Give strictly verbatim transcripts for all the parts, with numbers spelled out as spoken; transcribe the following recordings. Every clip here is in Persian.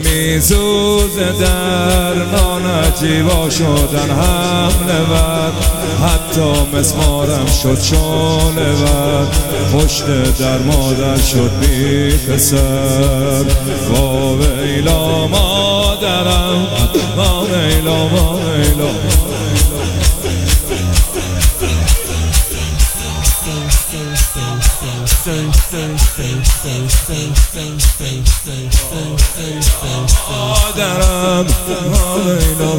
میسوزه در نانجیوا شدن حمله ور، حتی مسمارم شد شاله ور، پشت در مادر شد بی پسر. وا ویلا مادرم، وا ویلا وا ویلا. مادرم وا ویلا.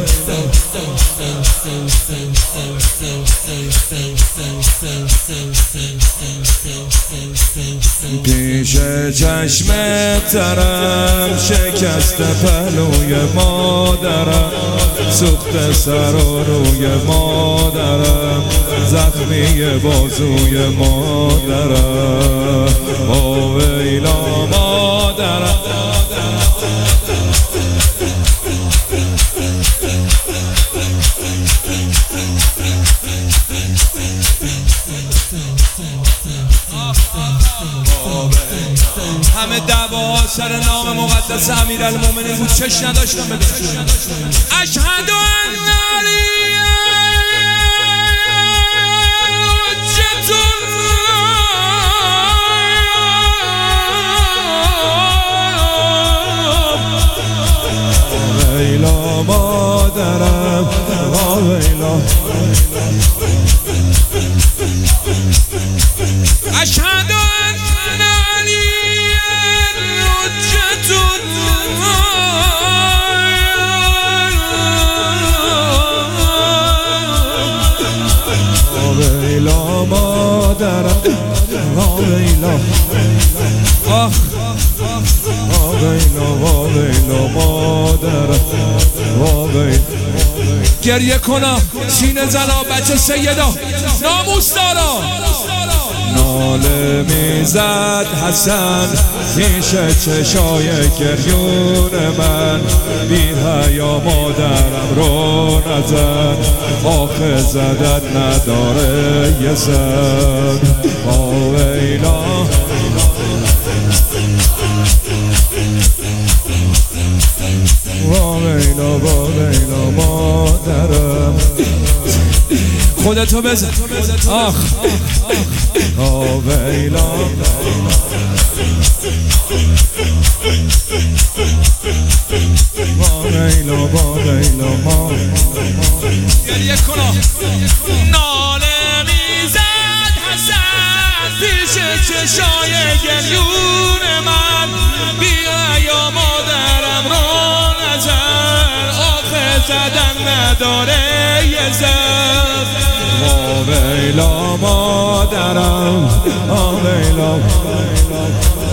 پیش چشم ترم شکست پهلوی مادرم، سوخت سر و روی مادرم، زخمی بازوی مادرم. وا ویلا مادرم. همه دعواها سر نام مقدس امیرالمومنین بود، چش نداشتم بده. اشهد ان علی حجة الله. ویلا مادرم، وا ویلا. اشهد ان علی حجة الله. وا ویلا مادرم، وا ویلا. آخ وا ویلا وا ویلا مادرم، وا ویلا. گریه کنم سینه زنا بچه سیدا ناموس دارا. ناله میزد حسن پیش چشای گریون من، بی حیا مادرم رو نزن، آخه زدت نداره یه زن. وا ویلا. وا ویلا وا ویلا مادرم. خودتو بزن. آخ وا ویلا. وا ویلا وا ویلا ما. گریه کنا. ناله میزد حسن پیش چشای گریون من، بی حیا مادرم رو نزن، آخه زدن نداره یه زن. وا ویلا مادرم، وا ویلا.